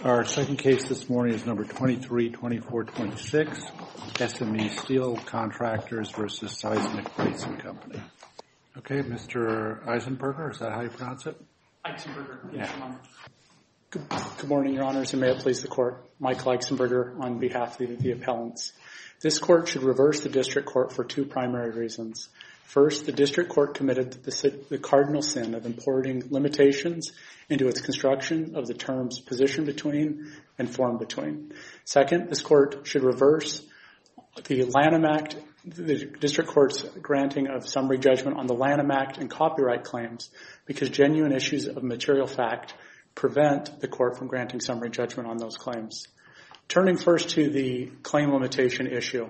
Our second case this morning is number 232426, SME Steel Contractors versus Seismic Bracing Company. Okay, Mr. Eisenberger, is that how you pronounce it? Eisenberger, yes, Your Honor. Good morning, Your Honors, and may it please the Court. Michael Eisenberger on behalf of the appellants. This Court should reverse the District Court for two primary reasons. First, the District Court committed the cardinal sin of importing limitations into its construction of the terms position between and form between. Second, this Court should reverse the Lanham Act, the District Court's granting of summary judgment on the Lanham Act and copyright claims because genuine issues of material fact prevent the Court from granting summary judgment on those claims. Turning first to the claim limitation issue,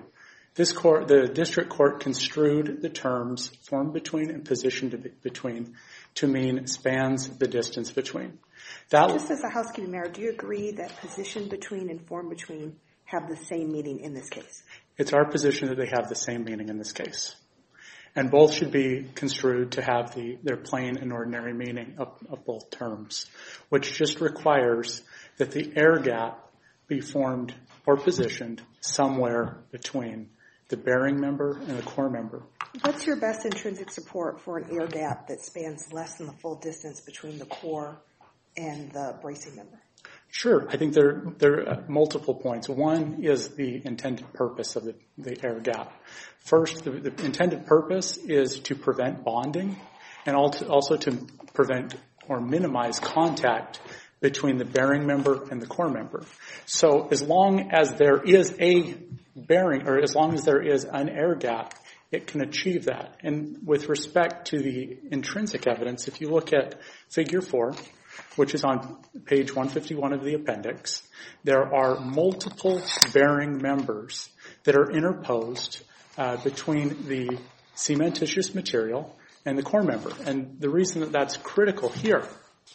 the District Court construed the terms form between and position between to mean spans the distance between. Just as a housekeeping matter, do you agree that position between and form between have the same meaning in this case? It's our position that they have the same meaning in this case. And both should be construed to have their plain and ordinary meaning of both terms, which just requires that the air gap be formed or positioned somewhere between the bearing member and the core member. What's your best intrinsic support for an air gap that spans less than the full distance between the core and the bracing member? Sure. I think there are multiple points. One is the intended purpose of the air gap. First, the intended purpose is to prevent bonding and also to prevent or minimize contact between the bearing member and the core member. So as long as there is a bearing, or as long as there is an air gap, it can achieve that. And with respect to the intrinsic evidence, if you look at Figure 4, which is on page 151 of the appendix, there are multiple bearing members that are interposed between the cementitious material and the core member. And the reason that that's critical here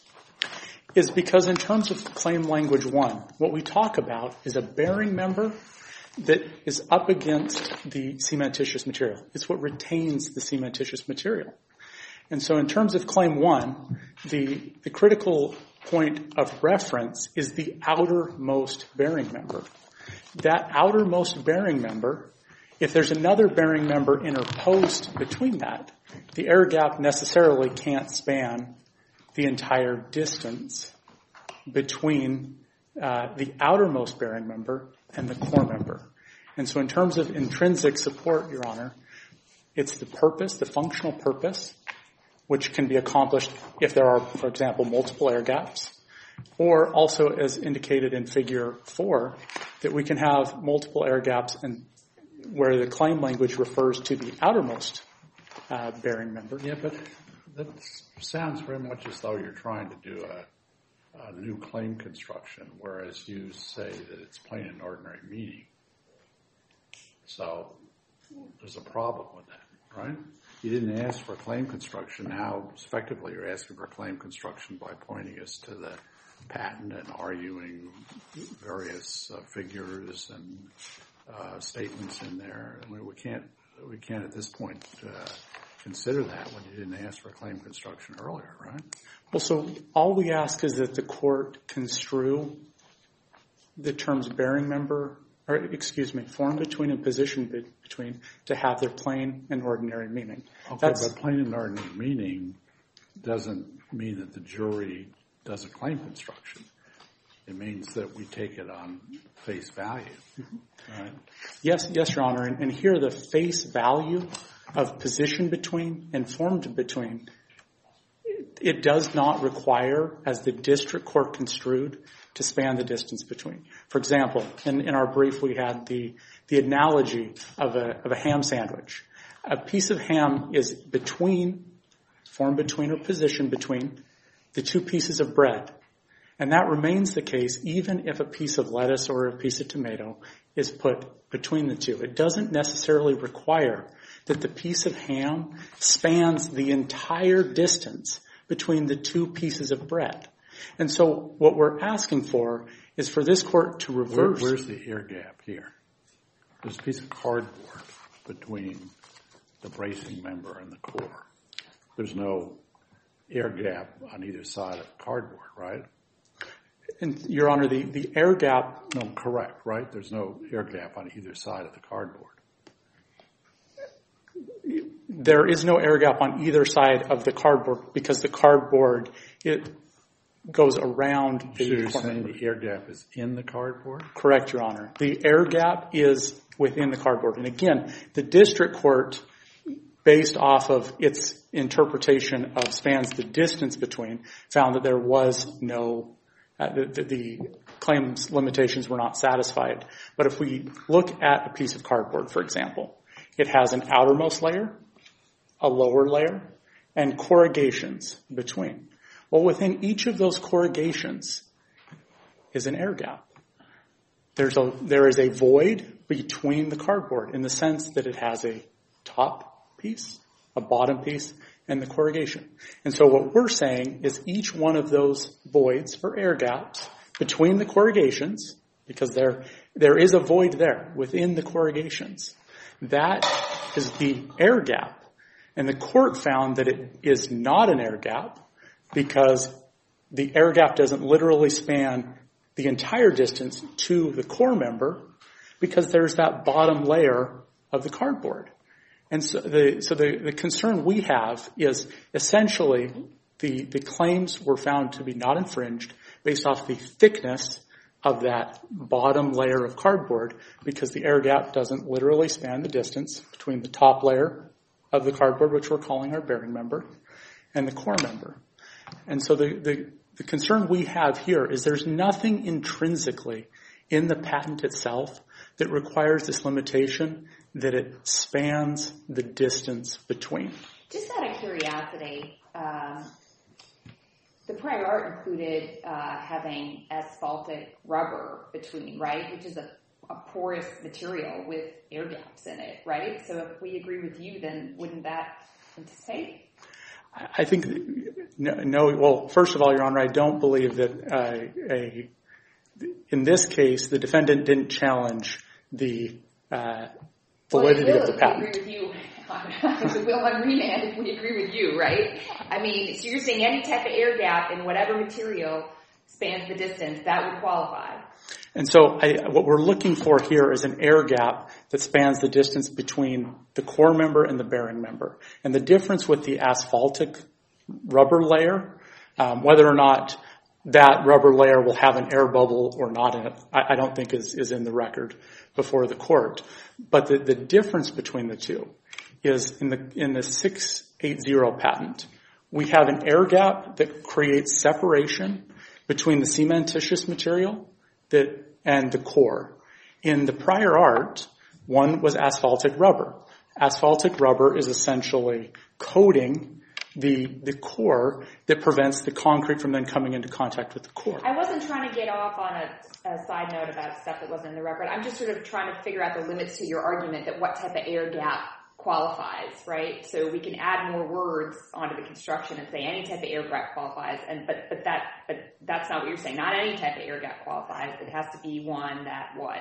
is because in terms of claim language 1, what we talk about is a bearing member that is up against the cementitious material. It's what retains the cementitious material. And so in terms of claim 1, the critical point of reference is the outermost bearing member. That outermost bearing member, if there's another bearing member interposed between that, the air gap necessarily can't span the entire distance between the outermost bearing member and the core member. And so in terms of intrinsic support, Your Honor, it's the purpose, the functional purpose, which can be accomplished if there are, for example, multiple air gaps, or also as indicated in Figure 4, that we can have multiple air gaps and where the claim language refers to the outermost bearing member. Yeah, but that sounds very much as though you're trying to do a new claim construction, whereas you say that it's plain and ordinary meaning. So there's a problem with that, right? You didn't ask for claim construction. Now, effectively, you're asking for claim construction by pointing us to the patent and arguing various figures and statements in there. I mean, we can't at this point consider that when you didn't ask for claim construction earlier, right? Well, so all we ask is that the court construe the terms bearing member, form between and position between to have their plain and ordinary meaning. Okay, but plain and ordinary meaning doesn't mean that the jury does a claim construction. It means that we take it on face value, right? Yes, Your Honor. And here the face value of position between and formed between, it does not require, as the district court construed, to span the distance between. For example, in our brief we had the analogy of a ham sandwich. A piece of ham is formed between or positioned between the two pieces of bread. And that remains the case even if a piece of lettuce or a piece of tomato is put between the two. It doesn't necessarily require that the piece of ham spans the entire distance between the two pieces of bread. And so what we're asking for is for this court to reverse. Where's the air gap here? There's a piece of cardboard between the bracing member and the core. There's no air gap on either side of the cardboard, right? And, Your Honor, the air gap... No, correct, right? There's no air gap on either side of the cardboard. There is no air gap on either side of the cardboard because the cardboard, it goes around the... So you're saying the air gap is in the cardboard? Correct, Your Honor. The air gap is within the cardboard. And again, the district court, based off of its interpretation of spans the distance between, found that there was no... the claims limitations were not satisfied. But if we look at a piece of cardboard, for example, it has an outermost layer, a lower layer, and corrugations between. Well, within each of those corrugations is an air gap. There is a void between the cardboard in the sense that it has a top piece, a bottom piece, and the corrugation. And so what we're saying is each one of those voids or air gaps between the corrugations, because there is a void there within the corrugations, that is the air gap. And the court found that it is not an air gap because the air gap doesn't literally span the entire distance to the core member because there's that bottom layer of the cardboard. And so the concern we have is essentially the claims were found to be not infringed based off the thickness of that bottom layer of cardboard because the air gap doesn't literally span the distance between the top layer of the cardboard, which we're calling our bearing member, and the core member. And so the concern we have here is there's nothing intrinsically in the patent itself that requires this limitation that it spans the distance between. Just out of curiosity, the prior art included having asphaltic rubber between, right, which is a porous material with air gaps in it, right? So if we agree with you, then wouldn't that anticipate? I think, no, well, first of all, Your Honor, I don't believe that in this case, the defendant didn't challenge the validity of the patent. If we agree with you, it will on remand if we agree with you, right? I mean, so you're saying any type of air gap in whatever material spans the distance, that would qualify. And so what we're looking for here is an air gap that spans the distance between the core member and the bearing member. And the difference with the asphaltic rubber layer, whether or not that rubber layer will have an air bubble or not in it, I don't think is in the record before the court. But the difference between the two is in the 680 patent, we have an air gap that creates separation between the cementitious material and the core. In the prior art, one was asphaltic rubber. Asphaltic rubber is essentially coating the core that prevents the concrete from then coming into contact with the core. I wasn't trying to get off on a side note about stuff that wasn't in the record. I'm just sort of trying to figure out the limits to your argument that what type of air gap qualifies, right? So we can add more words onto the construction and say any type of air gap qualifies, but that's not what you're saying. Not any type of air gap qualifies. It has to be one that what?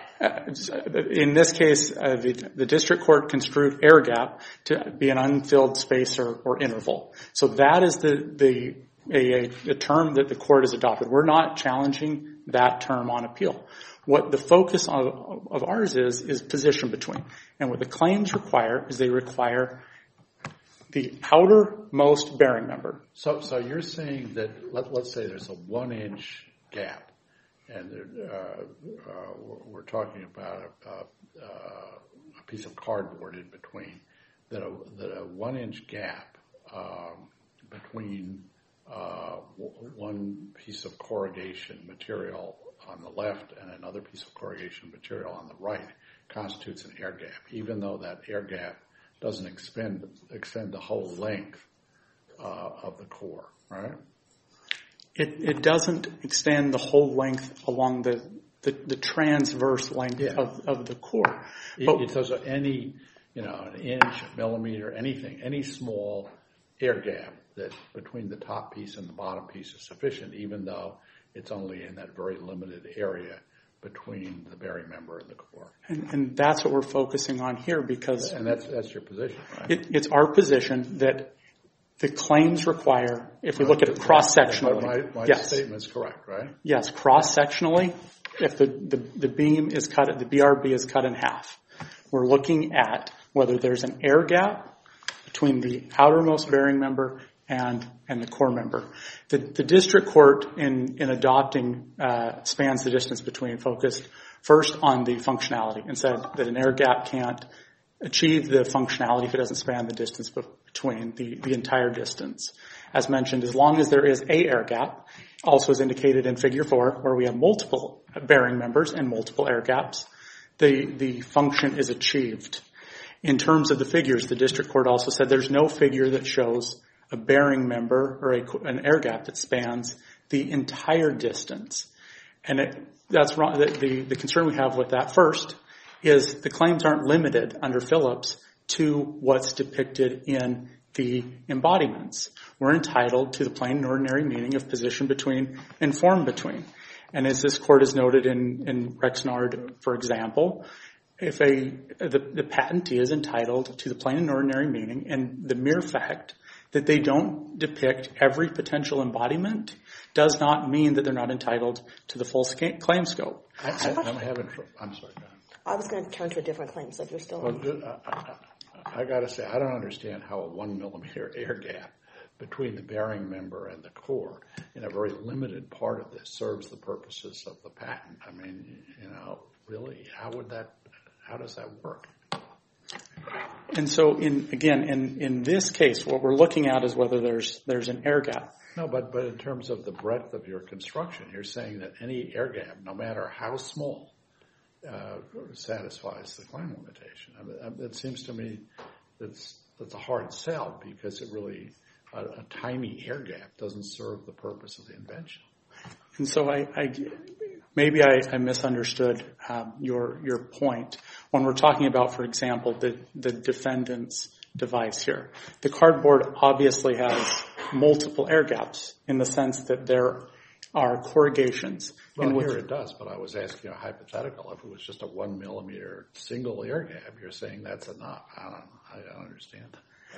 In this case, the district court construed air gap to be an unfilled space or interval. So that is the term that the court has adopted. We're not challenging that term on appeal. What the focus of ours is position between. And what the claims require is they require the outermost bearing member. So you're saying that, let's say there's a 1-inch gap, and we're talking about a piece of cardboard in between, that a 1-inch gap between one piece of corrugation material on the left and another piece of corrugation material on the right constitutes an air gap, even though that air gap doesn't extend the whole length of the core, right? It doesn't extend the whole length along the transverse length of the core. It does any, an inch, a millimeter, anything, any small air gap that between the top piece and the bottom piece is sufficient, even though it's only in that very limited area between the bearing member and the core. And that's what we're focusing on here because... And that's your position, right? It's our position that The claims require, if we look at it cross-sectionally. My yes. statement's correct, right? Yes, cross-sectionally, if the beam is cut, the BRB is cut in half, we're looking at whether there's an air gap between the outermost bearing member and the core member. The district court in adopting spans the distance between focused first on the functionality and said that an air gap can't achieve the functionality if it doesn't span the distance between the entire distance. As mentioned, as long as there is a air gap, also as indicated in figure 4, where we have multiple bearing members and multiple air gaps, the function is achieved. In terms of the figures, the district court also said there's no figure that shows a bearing member or an air gap that spans the entire distance. And that's wrong. The concern we have with that first is the claims aren't limited under Phillips to what's depicted in the embodiments. We're entitled to the plain and ordinary meaning of position between and form between. And as this court has noted in Rexnard, for example, if the patentee is entitled to the plain and ordinary meaning, and the mere fact that they don't depict every potential embodiment does not mean that they're not entitled to the full claim scope. I'm sorry, go ahead. I was going to turn to a different claim, so if you're still I got to say, I don't understand how a 1 millimeter air gap between the bearing member and the core in a very limited part of this serves the purposes of the patent. I mean, really, how does that work? And so, in this case, what we're looking at is whether there's an air gap. No, but in terms of the breadth of your construction, you're saying that any air gap, no matter how small, satisfies the claim limitation. I mean, it seems to me that's a hard sell because it really a tiny air gap doesn't serve the purpose of the invention. And so maybe I misunderstood your point. When we're talking about, for example, the defendant's device here, the cardboard obviously has multiple air gaps in the sense that there are corrugations. Well, here it does, but I was asking a hypothetical. If it was just a 1 millimeter single air gap, you're saying that's enough. I don't understand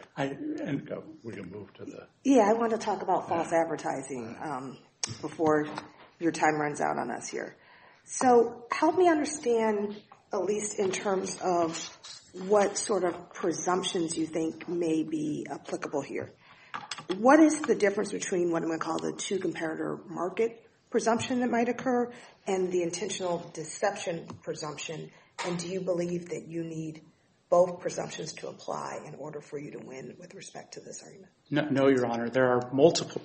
that. We can move to the... Yeah, I want to talk about false advertising before your time runs out on us here. So help me understand, at least in terms of what sort of presumptions you think may be applicable here. What is the difference between what I'm going to call the two-comparator market presumption that might occur and the intentional deception presumption? And do you believe that you need both presumptions to apply in order for you to win with respect to this argument? No, Your Honor. There are multiple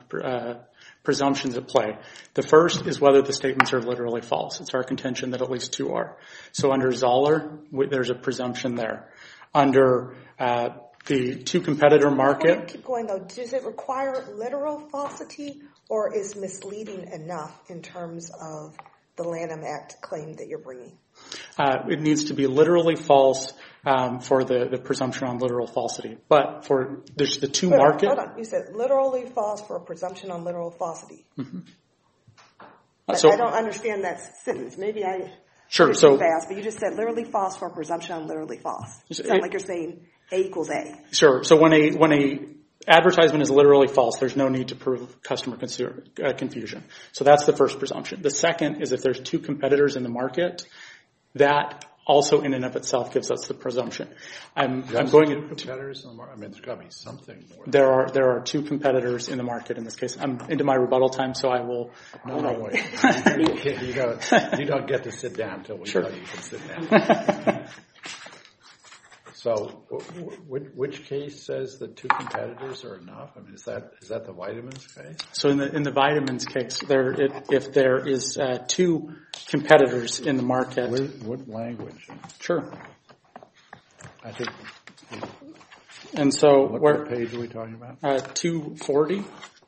presumptions at play. The first is whether the statements are literally false. It's our contention that at least two are. So under Zoller, there's a presumption there. Under the two-competitor market... Keep going, though. Does it require literal falsity, or is misleading enough in terms of the Lanham Act claim that you're bringing? It needs to be literally false for the presumption on literal falsity. But for there's the two market... Hold on. You said literally false for a presumption on literal falsity. Mm-hmm. So I don't understand that sentence. Maybe I... Sure. So fast, but you just said literally false for a presumption on literally false. It sounds like you're saying A equals A. Sure. So when a advertisement is literally false, there's no need to prove customer confusion. So that's the first presumption. The second is if there's two competitors in the market, that also in and of itself gives us the presumption. I'm going two competitors in the market. I mean, there's got to be something more. There are two competitors in the market in this case. I'm into my rebuttal time, so I will. No, wait. You don't get to sit down until we tell you can sit down. So, which case says that two competitors are enough? I mean, is that the vitamins case? So in the vitamins case, if there is two competitors in the market. What language? Sure. I think. And so what page are we talking about? 240.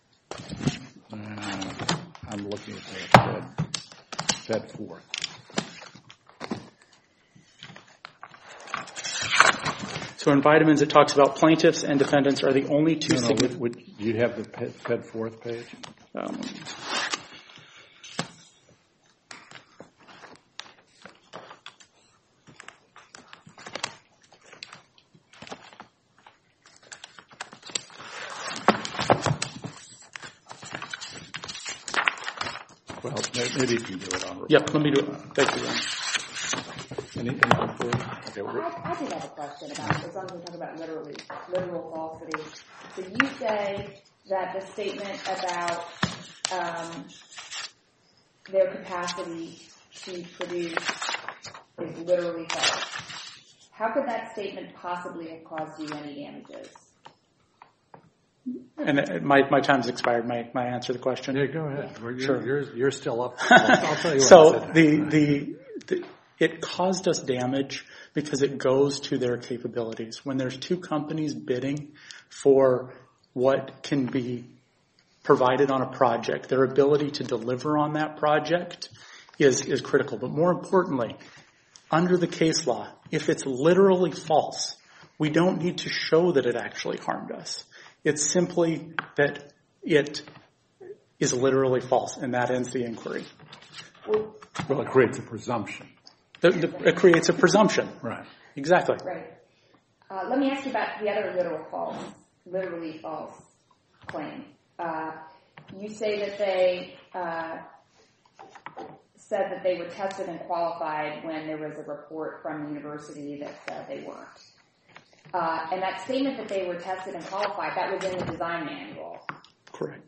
I'm looking at the Fed 4. So in vitamins, it talks about plaintiffs and defendants are the only two. Do you have the Fed 4th page? Maybe you can do it on. Yep, let me do it. Thank you, Ron. Anything further? Okay, I did have a question about, as long as we talk about literal falsity. So you say that the statement about their capacity to produce is literally false. How could that statement possibly have caused you any damages? And my time's expired. May I answer the question? Yeah, go ahead. Sure. You're still up. I'll tell you what So I said. it caused us damage because it goes to their capabilities. When there's two companies bidding for what can be provided on a project, their ability to deliver on that project is critical. But more importantly, under the case law, if it's literally false, we don't need to show that it actually harmed us. It's simply that it is literally false, and that ends the inquiry. Well, it creates a presumption. It creates a presumption. Right. Exactly. Right. Let me ask you about the other literally false claim. You say that they said that they were tested and qualified when there was a report from the university that said they weren't. And that statement that they were tested and qualified, that was in the design manual. Correct.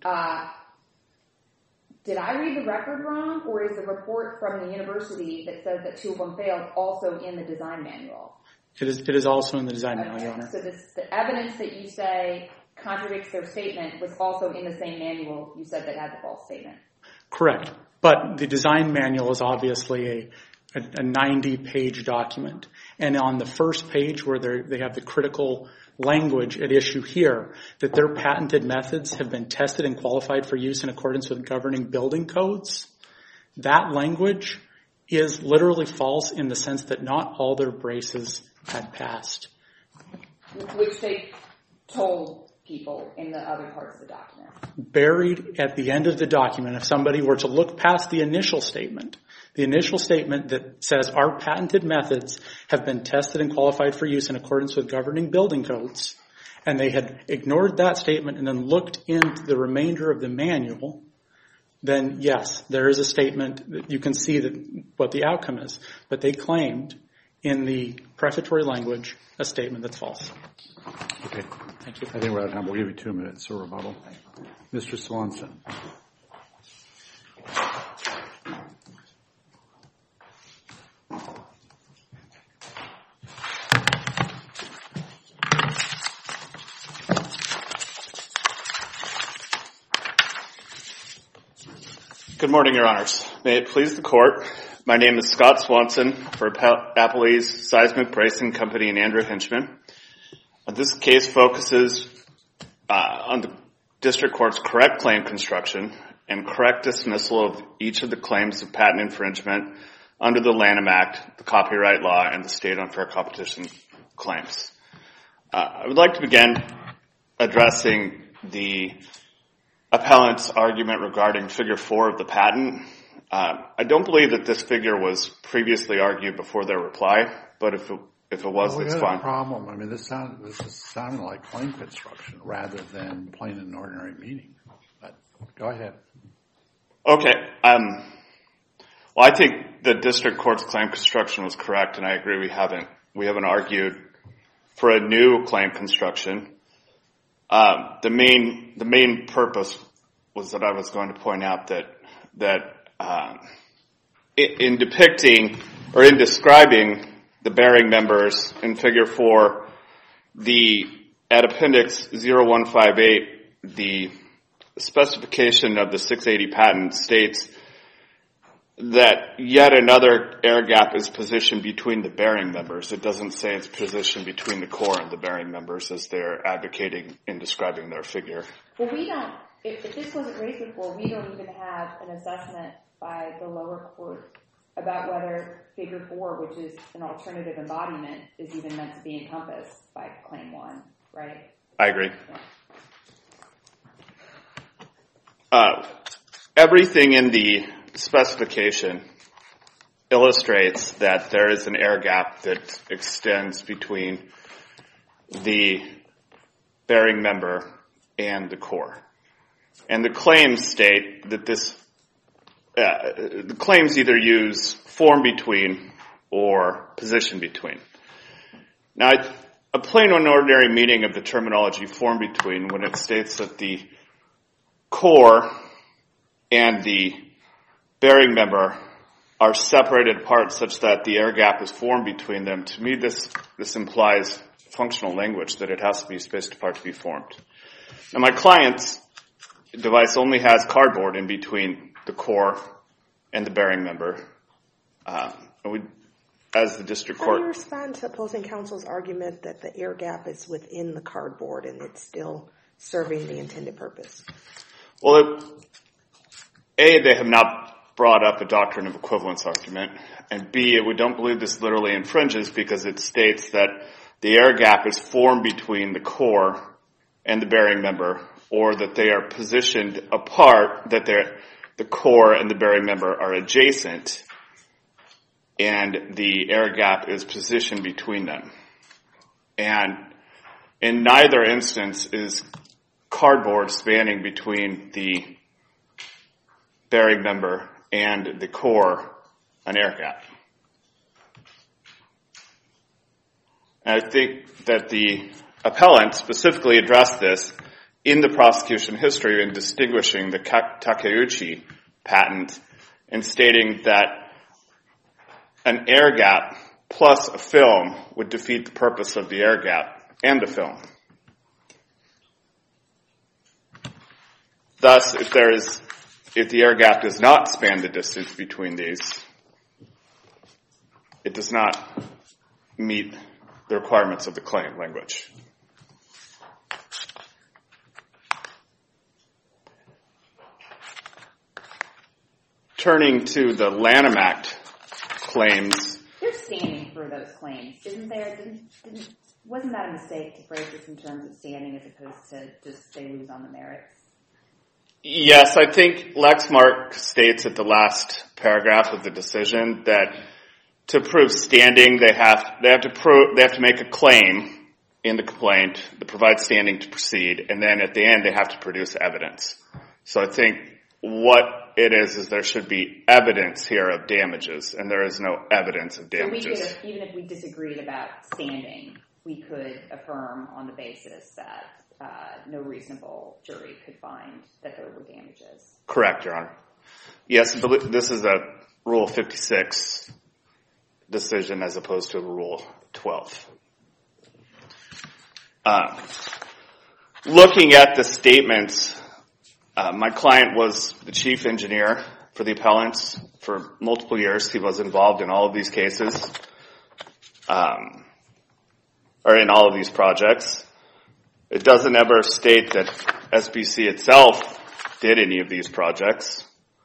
Did I read the record wrong, or is the report from the university that says that two of them failed also in the design manual? It is also in the design manual, Your Honor. So the evidence that you say contradicts their statement was also in the same manual you said that had the false statement. Correct. But the design manual is obviously a 90-page document. And on the first page where they have the critical language at issue here, that their patented methods have been tested and qualified for use in accordance with governing building codes, that language is literally false in the sense that not all their braces had passed. Which they told people in the other parts of the document. Buried at the end of the document, if somebody were to look past the initial statement that says our patented methods have been tested and qualified for use in accordance with governing building codes, and they had ignored that statement and then looked into the remainder of the manual, then yes, there is a statement that you can see what the outcome is. But they claimed in the prefatory language a statement that's false. Okay. Thank you. I think we're out of time. We'll give you 2 minutes for rebuttal. Mr. Swanson. Good morning, Your Honors. May it please the Court, my name is Scott Swanson for Applebee's Seismic Bracing Company and Andrew Hinchman. This case focuses on the District Court's correct claim construction and correct dismissal of each of the claims of patent infringement under the Lanham Act, the copyright law, and the state unfair competition claims. I would like to begin addressing the appellant's argument regarding Figure 4 of the patent. I don't believe that this figure was previously argued before their reply, but if it was, that's fine. We had a problem. I mean, this sounded like claim construction rather than plain and ordinary meaning. But go ahead. Okay. Well, I think the District Court's claim construction was correct, and I agree we haven't argued for a new claim construction. The main purpose was that I was going to point out that in depicting or in describing the bearing members in Figure 4, at Appendix 0158, the specification of the 680 patent states that yet another air gap is positioned between the bearing members. It doesn't say it's positioned between the core and the bearing members as they're advocating in describing their figure. Well, we don't, if this wasn't raised before, we don't even have an assessment by the lower court about whether Figure 4, which is an alternative embodiment, is even meant to be encompassed by Claim 1, right? I agree. Everything in the specification illustrates that there is an air gap that extends between the bearing member and the core. And the claims state that this the claims either use form between or position between. Now, a plain and ordinary meaning of the terminology form between, when it states that the core and the bearing member are separated apart such that the air gap is formed between them, to me this implies functional language, that it has to be spaced apart to be formed. Now, my client's device only has cardboard in between the core and the bearing member. As the district court... How do you respond to opposing counsel's argument that the air gap is within the cardboard and it's still serving the intended purpose? Well, A, they have not brought up a doctrine of equivalence argument, and B, we don't believe this literally infringes because it states that the air gap is formed between the core and the bearing member, or that they are positioned apart, that the core and the bearing member are adjacent, and the air gap is positioned between them. And in neither instance is cardboard spanning between the bearing member and the core an air gap. And I think that the appellant specifically addressed this in the prosecution history in distinguishing the Takeuchi patent and stating that an air gap plus a film would defeat the purpose of the air gap and the film. Thus, if the air gap does not span the distance between these, it does not meet the requirements of the claim language. Turning to the Lanham Act claims. There's standing for those claims, isn't there? Wasn't that a mistake to phrase this in terms of standing as opposed to just they lose on the merits? Yes, I think Lexmark states at the last paragraph of the decision that to prove standing, they have to make a claim in the complaint that provides standing to proceed, and then at the end they have to produce evidence. So I think what it is there should be evidence here of damages, and there is no evidence of damages. So even if we disagreed about standing, we could affirm on the basis that no reasonable jury could find that there were damages. Correct, Your Honor. Yes, this is a Rule 56 decision as opposed to a Rule 12. Looking at the statements, my client was the chief engineer for the appellants for multiple years. He was involved in all of these cases, or in all of these projects. It doesn't ever state that SBC itself did any of these projects.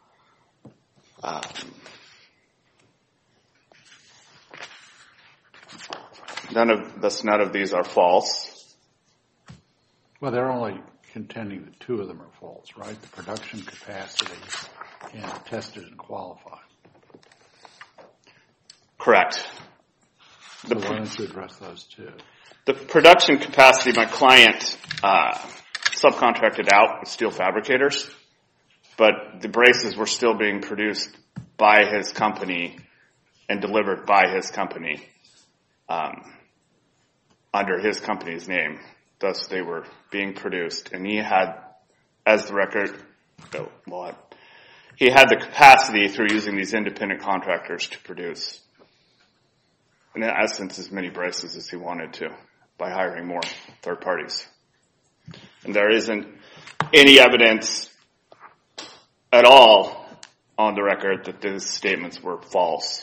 None of these are false. Well, they're only contending that two of them are false, right? The production capacity and tested and qualified. Correct. So why don't you address those two? The production capacity, my client subcontracted out with steel fabricators, but the braces were still being produced by his company and delivered by his company under his company's name. Thus, they were being produced, and he had, as the record, he had the capacity through using these independent contractors to produce, in essence, as many braces as he wanted to, by hiring more third parties. And there isn't any evidence at all on the record that these statements were false.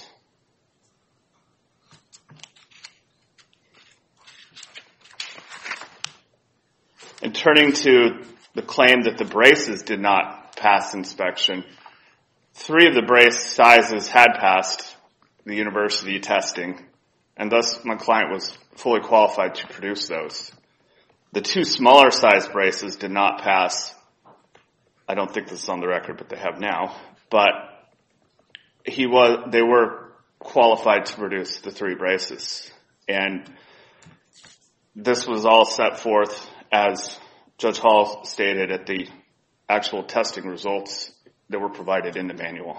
And turning to the claim that the braces did not pass inspection, 3 of the brace sizes had passed the university testing, and thus my client was fully qualified to produce those. The 2 smaller size braces did not pass. I don't think this is on the record, but they have now. But they were qualified to produce the 3 braces. And this was all set forth, as Judge Hall stated, at the actual testing results that were provided in the manual.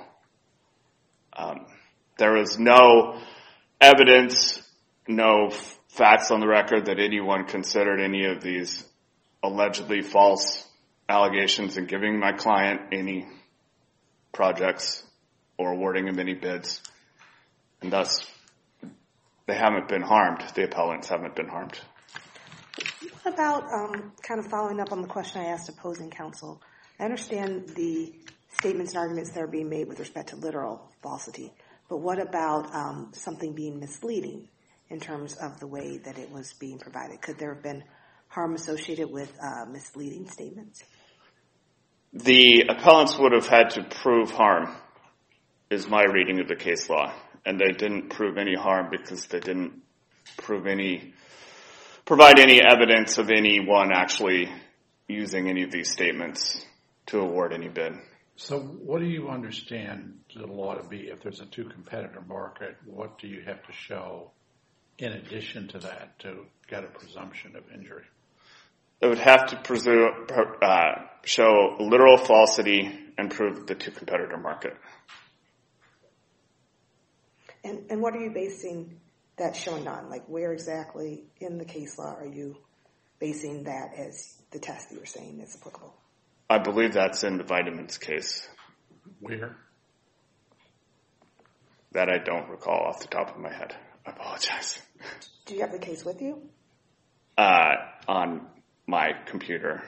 There was no evidence, no facts on the record that anyone considered any of these allegedly false allegations in giving my client any projects or awarding him any bids. And thus, they haven't been harmed. The appellants haven't been harmed. What about kind of following up on the question I asked opposing counsel? I understand the statements and arguments that are being made with respect to literal falsity, but what about something being misleading in terms of the way that it was being provided? Could there have been harm associated with misleading statements? The appellants would have had to prove harm, is my reading of the case law. And they didn't prove any harm because they didn't provide any evidence of anyone actually using any of these statements to award any bid. So what do you understand the law to be? If there's a two-competitor market, what do you have to show in addition to that to get a presumption of injury? It would have to show literal falsity and prove the two-competitor market. And what are you basing that showing on? Like, where exactly in the case law are you basing that as the test that you're saying is applicable? I believe that's in the vitamins case. Where? That I don't recall off the top of my head. I apologize. Do you have the case with you? On my computer.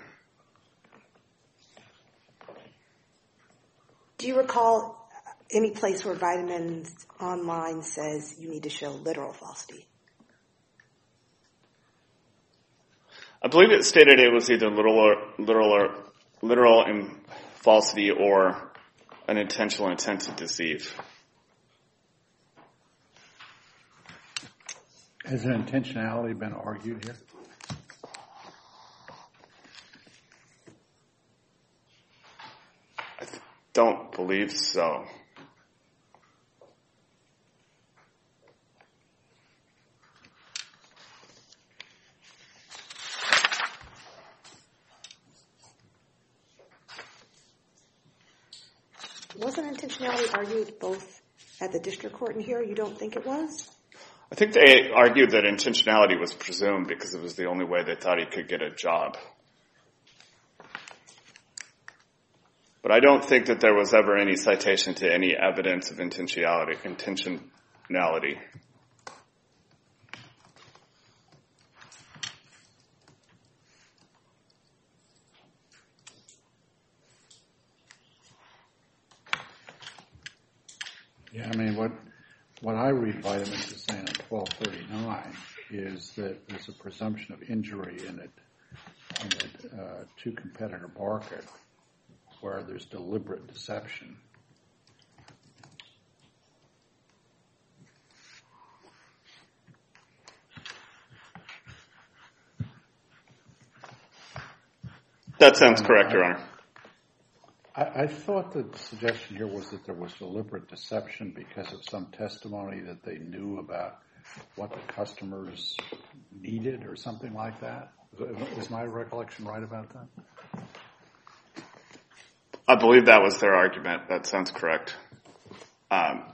Do you recall any place where Vitamins Online says you need to show literal falsity? I believe it stated it was either literal in falsity or an intentional intent to deceive. Has an intentionality been argued here? I don't believe so. Wasn't intentionality argued both at the district court and here? You don't think it was? I think they argued that intentionality was presumed because it was the only way they thought he could get a job. But I don't think that there was ever any citation to any evidence of intentionality. Yeah, I mean, what I read Vitamins is saying on 1239 is that there's a presumption of injury in a two-competitor market where there's deliberate deception. That sounds correct, Your Honor. I thought the suggestion here was that there was deliberate deception because of some testimony that they knew about what the customers needed or something like that. Is my recollection right about that? I believe that was their argument. That sounds correct. An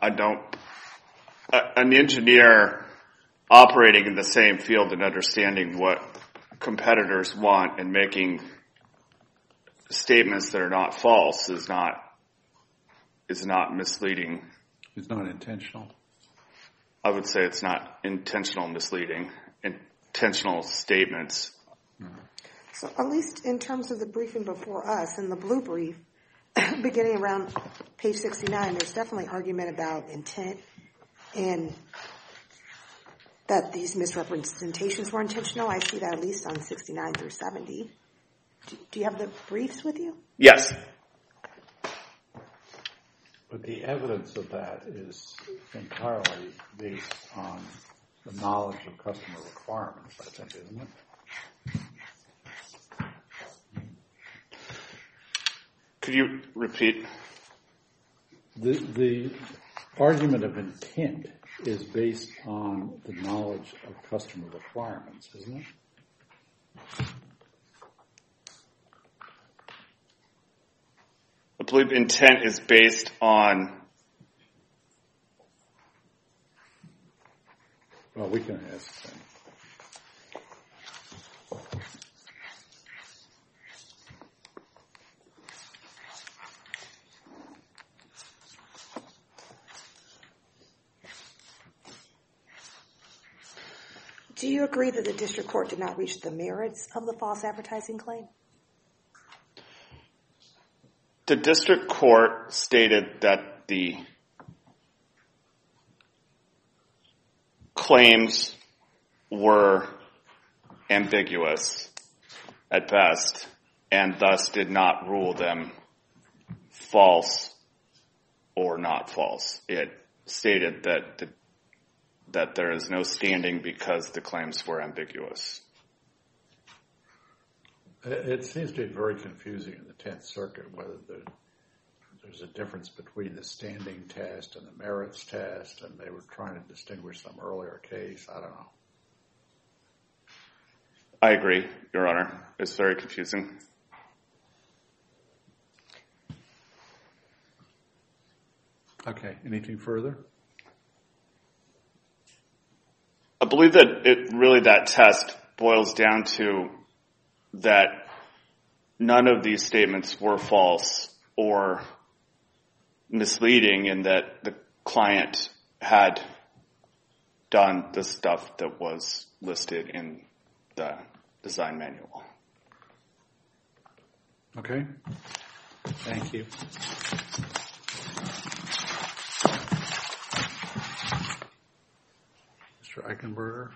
engineer operating in the same field and understanding what competitors want and making statements that are not false is not misleading. It's not intentional. I would say it's not intentional misleading. Intentional statements. So at least in terms of the briefing before us, in the blue brief, beginning around page 69, there's definitely argument about intent and that these misrepresentations were intentional. I see that at least on 69 through 70. Do you have the briefs with you? Yes. But the evidence of that is entirely based on the knowledge of customer requirements, I think, isn't it? Could you repeat? The argument of intent is based on the knowledge of customer requirements, isn't it? I believe intent is based on... Well, we can ask them. Do you agree that the district court did not reach the merits of the false advertising claim? The district court stated that the claims were ambiguous at best and thus did not rule them false or not false. It stated that there is no standing because the claims were ambiguous. It seems to be very confusing in the 10th Circuit whether there's a difference between the standing test and the merits test, and they were trying to distinguish some earlier case. I don't know. I agree, Your Honor. It's very confusing. Okay, anything further? I believe that that test boils down to that none of these statements were false or misleading, and that the client had done the stuff that was listed in the design manual. Okay. Thank you. Mr. Eichenberger.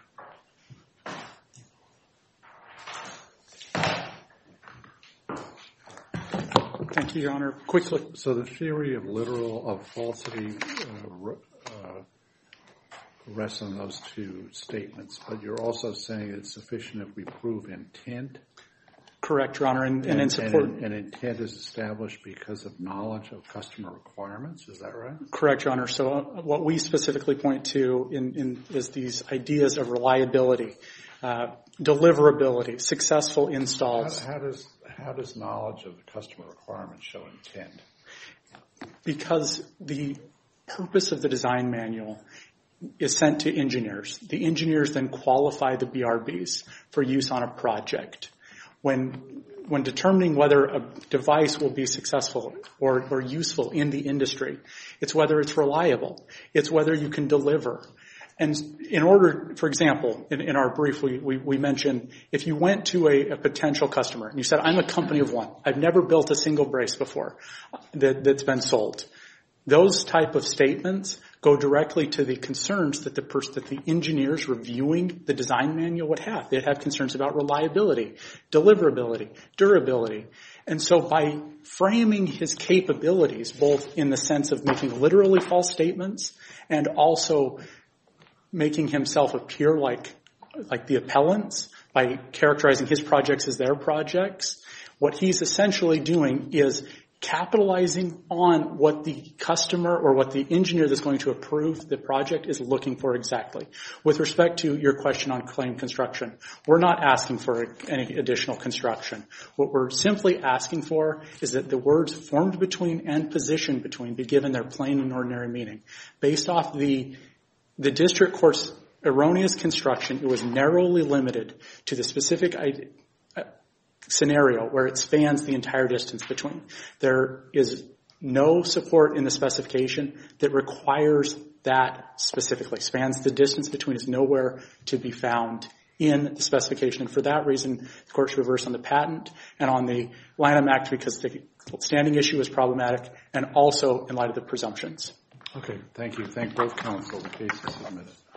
Thank you, Your Honor. Quickly. So the theory of falsity rests on those two statements, but you're also saying it's sufficient if we prove intent? Correct, Your Honor. And in support. And intent is established because of knowledge of customer requirements, is that right? Correct, Your Honor. So what we specifically point to is these ideas of reliability, deliverability, successful installs. How does knowledge of the customer requirements show intent? Because the purpose of the design manual is sent to engineers. The engineers then qualify the BRBs for use on a project. When determining whether a device will be successful or useful in the industry, it's whether it's reliable. It's whether you can deliver. And in order, for example, in our brief, we mentioned if you went to a potential customer and you said, I'm a company of one. I've never built a single brace before that's been sold. Those type of statements go directly to the concerns that the engineers reviewing the design manual would have. They'd have concerns about reliability, deliverability, durability. And so by framing his capabilities, both in the sense of making literally false statements and also making himself appear like the appellants by characterizing his projects as their projects, what he's essentially doing is capitalizing on what the customer or what the engineer that's going to approve the project is looking for exactly. With respect to your question on claim construction, we're not asking for any additional construction. What we're simply asking for is that the words formed between and positioned between be given their plain and ordinary meaning. Based off the district court's erroneous construction, it was narrowly limited to the specific scenario where it spans the entire distance between. There is no support in the specification that requires that specifically. Spans the distance between is nowhere to be found in the specification. And for that reason, the court should reverse on the patent and on the Lanham Act because the standing issue is problematic and also in light of the presumptions. Okay, thank you. Thank both counsel. The case is submitted.